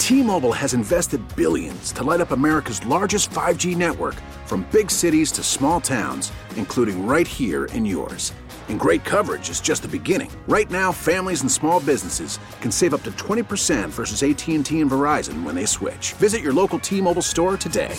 T-Mobile has invested billions to light up America's largest 5G network, from big cities to small towns, including right here in yours. And great coverage is just the beginning. Right now, families and small businesses can save up to 20% versus AT&T and Verizon when they switch. Visit your local T-Mobile store today.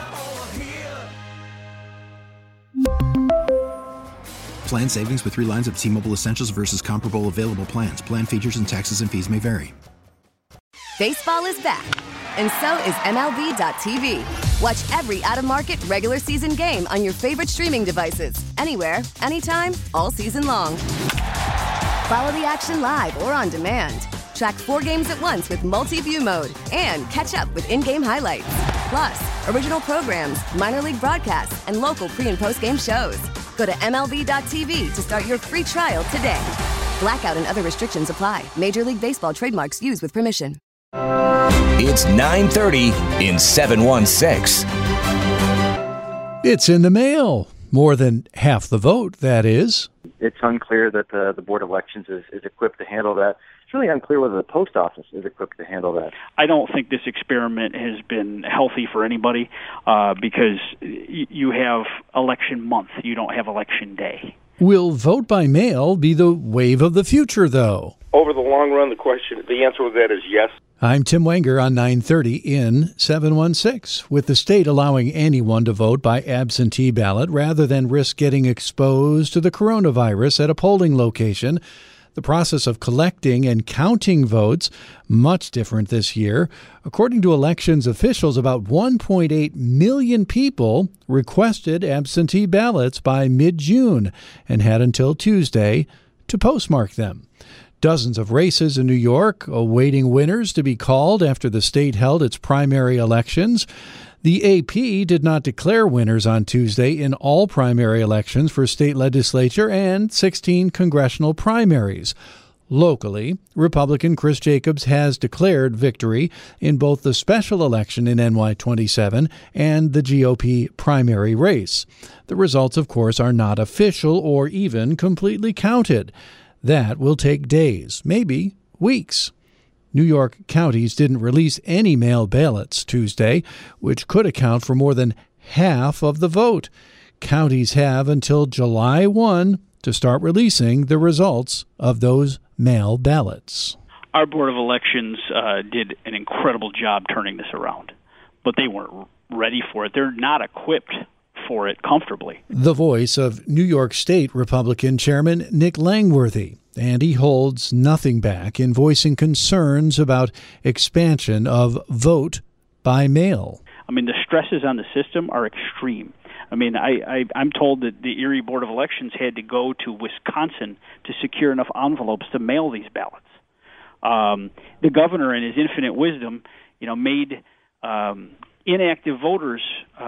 Plan savings with 3 lines of T-Mobile Essentials versus comparable available plans. Plan features and taxes and fees may vary. Baseball is back, and so is MLB.tv. Watch every out-of-market regular season game on your favorite streaming devices, anywhere, anytime, all season long. Follow the action live or on demand. Track 4 games at once with multi-view mode and catch up with in-game highlights. Plus, original programs, minor league broadcasts, and local pre- and post-game shows. Go to MLB.tv to start your free trial today. Blackout and other restrictions apply. Major League Baseball trademarks used with permission. It's 9:30 in 716. It's in the mail. More than half the vote, that is. It's unclear that the Board of Elections is equipped to handle that. It's really unclear whether the post office is equipped to handle that. I don't think this experiment has been healthy for anybody because you have election month. You don't have election day. Will vote by mail be the wave of the future, though? Over the long run, the answer to that is yes. I'm Tim Wenger on 930 in 716. With the state allowing anyone to vote by absentee ballot rather than risk getting exposed to the coronavirus at a polling location, the process of collecting and counting votes much different this year. According to elections officials, about 1.8 million people requested absentee ballots by mid-June and had until Tuesday to postmark them. Dozens of races in New York awaiting winners to be called after the state held its primary elections. The AP did not declare winners on Tuesday in all primary elections for state legislature and 16 congressional primaries. Locally, Republican Chris Jacobs has declared victory in both the special election in NY27 and the GOP primary race. The results, of course, are not official or even completely counted. That will take days, maybe weeks. New York counties didn't release any mail ballots Tuesday, which could account for more than half of the vote. Counties have until July 1 to start releasing the results of those mail ballots. Our Board of Elections did an incredible job turning this around, but they weren't ready for it. They're not equipped for it comfortably. The voice of New York State Republican Chairman Nick Langworthy, and he holds nothing back in voicing concerns about expansion of vote by mail. I mean, the stresses on the system are extreme. I mean, I'm told that the Erie Board of Elections had to go to Wisconsin to secure enough envelopes to mail these ballots. The governor, in his infinite wisdom, made inactive voters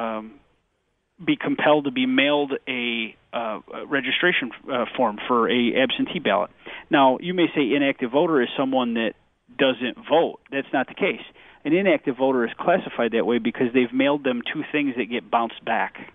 be compelled to be mailed a registration form for a absentee ballot. Now, you may say inactive voter is someone that doesn't vote. That's not the case. An inactive voter is classified that way because they've mailed them 2 things that get bounced back.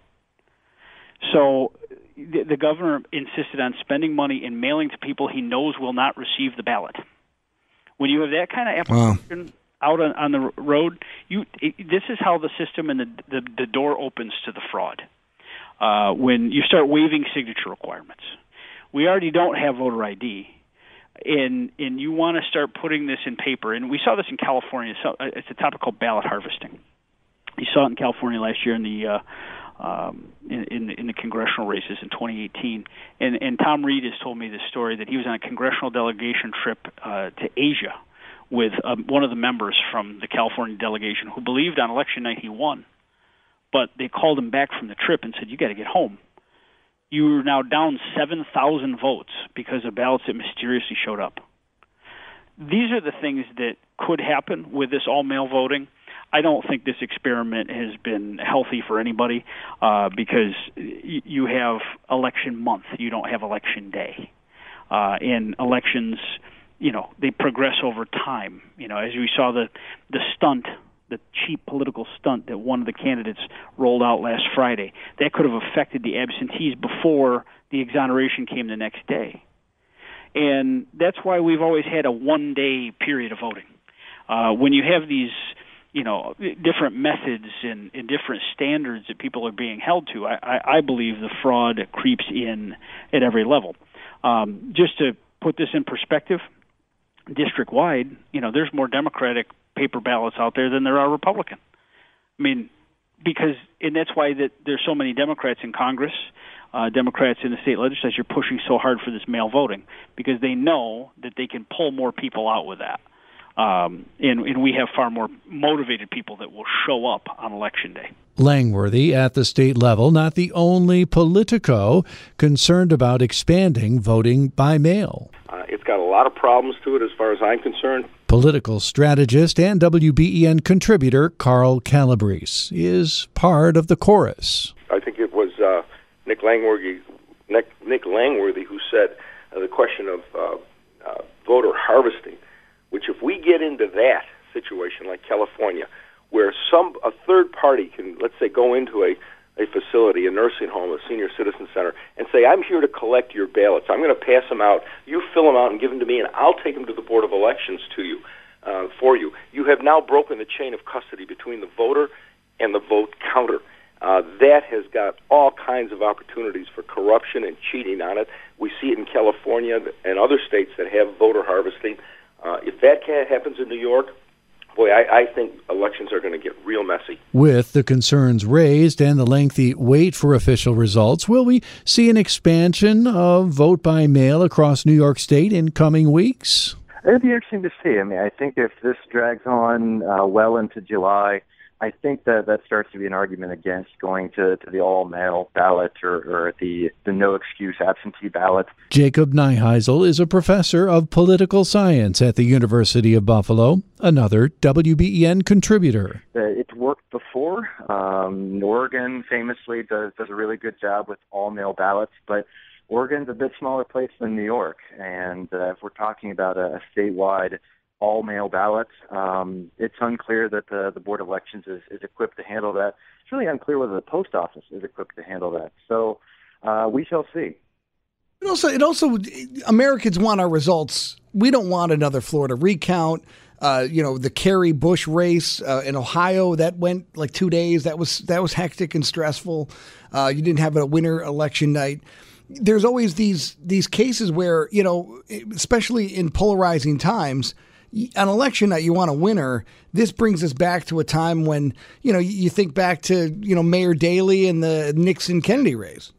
So the governor insisted on spending money and mailing to people he knows will not receive the ballot. When you have that kind of application out on the road, this is how the system and the door opens to the fraud. When you start waiving signature requirements. We already don't have voter ID, and you want to start putting this in paper. And we saw this in California. So it's a topic called ballot harvesting. You saw it in California last year in the in the congressional races in 2018. And Tom Reed has told me this story that he was on a congressional delegation trip to Asia with one of the members from the California delegation who believed on election night he won. But they called him back from the trip and said, "You got to get home. You are now down 7,000 votes because of ballots that mysteriously showed up." These are the things that could happen with this all-mail voting. I don't think this experiment has been healthy for anybody because you have election month. You don't have election day. And elections, they progress over time. As we saw the stunt, the cheap political stunt that one of the candidates rolled out last Friday, that could have affected the absentees before the exoneration came the next day. And that's why we've always had a one-day period of voting. When you have these, different methods and different standards that people are being held to, I believe the fraud creeps in at every level. Just to put this in perspective, district-wide, there's more Democratic paper ballots out there than there are Republican. I mean, and that's why there's so many Democrats in Congress, Democrats in the state legislature pushing so hard for this mail voting, because they know that they can pull more people out with that. And we have far more motivated people that will show up on Election Day. Langworthy, at the state level, not the only Politico concerned about expanding voting by mail. It's got a lot of problems to it as far as I'm concerned. Political strategist and WBEN contributor Carl Calabrese is part of the chorus. I think it was Nick Langworthy who said the question of voter harvesting, which if we get into that situation like California, where a third party can, let's say, go into a facility, a nursing home, a senior citizen center, and say, I'm here to collect your ballots. I'm going to pass them out. You fill them out and give them to me, and I'll take them to the Board of Elections for you. You have now broken the chain of custody between the voter and the vote counter. That has got all kinds of opportunities for corruption and cheating on it. We see it in California and other states that have voter harvesting. If that happens in New York, boy, I think elections are going to get real messy. With the concerns raised and the lengthy wait for official results, will we see an expansion of vote by mail across New York State in coming weeks? It'd be interesting to see. I mean, I think if this drags on well into July, I think that starts to be an argument against going to the all-mail ballot or the no-excuse absentee ballot. Jacob Neuheisel is a professor of political science at the University of Buffalo, another WBEN contributor. It's worked before. Oregon famously does a really good job with all-mail ballots, but Oregon's a bit smaller place than New York, and if we're talking about a statewide all-mail ballots, it's unclear that the Board of Elections is equipped to handle that. It's really unclear whether the post office is equipped to handle that. So we shall see. It also, Americans want our results. We don't want another Florida recount. The Kerry Bush race in Ohio, that went like 2 days. That was hectic and stressful. You didn't have a winter election night. There's always these cases where, especially in polarizing times, on election night, you want a winner. This brings us back to a time when, you think back to, Mayor Daley and the Nixon-Kennedy race.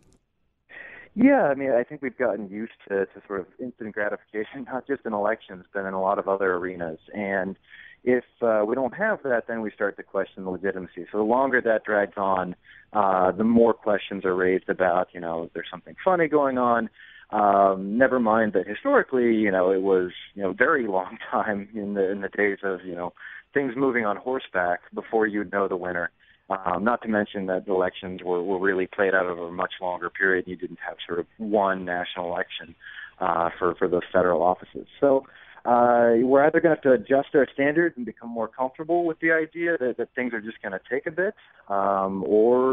Yeah, I mean, I think we've gotten used to sort of instant gratification, not just in elections, but in a lot of other arenas. And if we don't have that, then we start to question the legitimacy. So the longer that drags on, the more questions are raised about, there's something funny going on. Never mind that historically, it was, very long time in the days of, things moving on horseback before you'd know the winner. Not to mention that the elections were really played out over a much longer period. You didn't have sort of one national election for those federal offices. So we're either going to have to adjust our standards and become more comfortable with the idea that things are just going to take a bit, or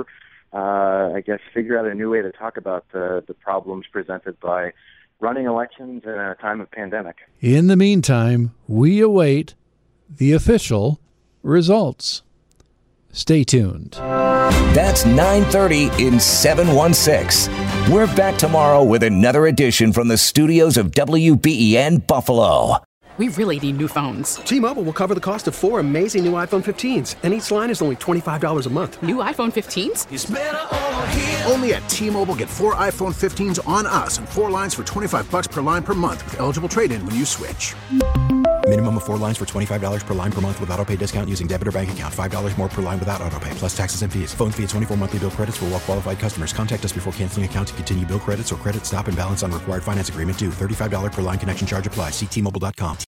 I guess figure out a new way to talk about the problems presented by running elections in a time of pandemic. In the meantime, we await the official results. Stay tuned. That's 9:30 in 716. We're back tomorrow with another edition from the studios of WBEN Buffalo. We really need new phones. T-Mobile will cover the cost of 4 amazing new iPhone 15s, and each line is only $25 a month. New iPhone 15s? It's better over here. Only at T-Mobile, get 4 iPhone 15s on us and 4 lines for $25 per line per month with eligible trade-in when you switch. Minimum of 4 lines for $25 per line per month with autopay discount using debit or bank account. $5 more per line without autopay, plus taxes and fees. Phone fee at 24 monthly bill credits for well-qualified customers. Contact us before canceling account to continue bill credits or credit stop and balance on required finance agreement due. $35 per line connection charge applies. See T-Mobile.com.